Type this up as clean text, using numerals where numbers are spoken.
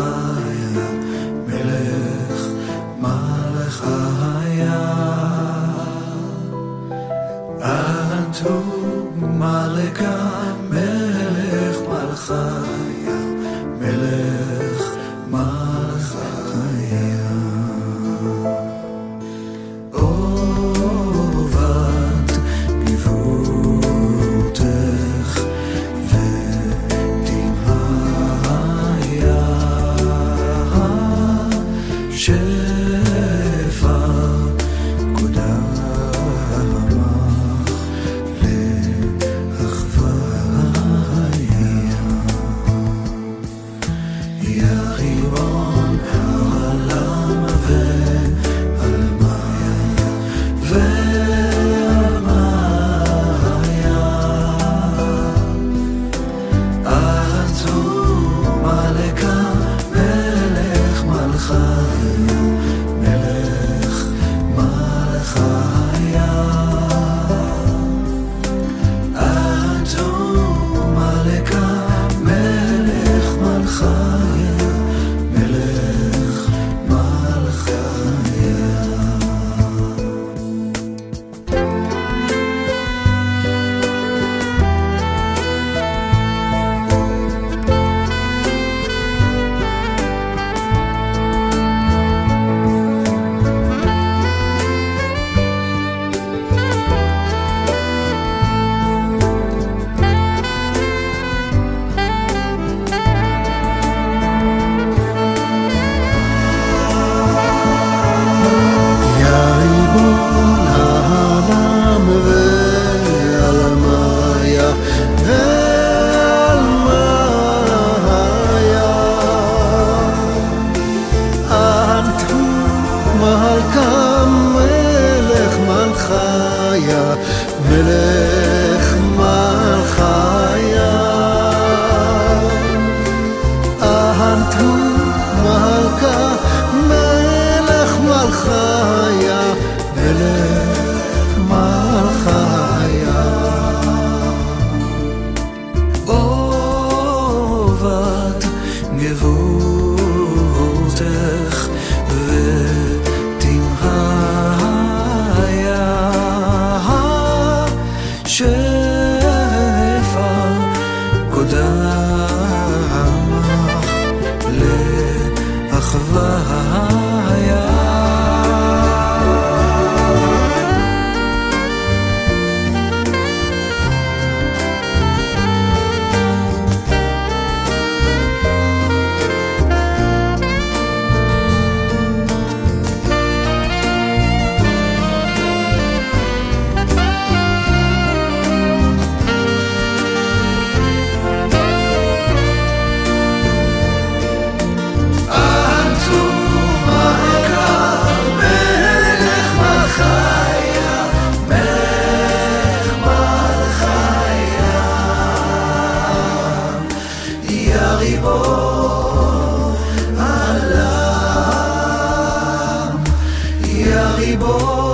חיה, מלך מלכיה. אנטו מלכה, מלך מלכיה, מלך מלכיה. עובד גבורתך ודמעיה, שפע קודמך לאחוויה. יא ריבון העולם ועלמיה, ועלמיה. אנטו מלכה, מלך מלכיה, מלך מלכיה. אנטו מלכה, מלך מלכיה, מלך מלכיה. יא ריבון העולם ועלמיה, ועלמיה. אנטו מלכה, מלך מלכיה, מלך מלכיה. אנטו מלכה, מלך מלכיה, מלך מלכיה. עובד גבורתך ותמהיה, שפע קודמך לאחוויה. אנטו מלכה, מלך מלכיה, מלך מלכיה. יא ריבון העולם, יא ריבון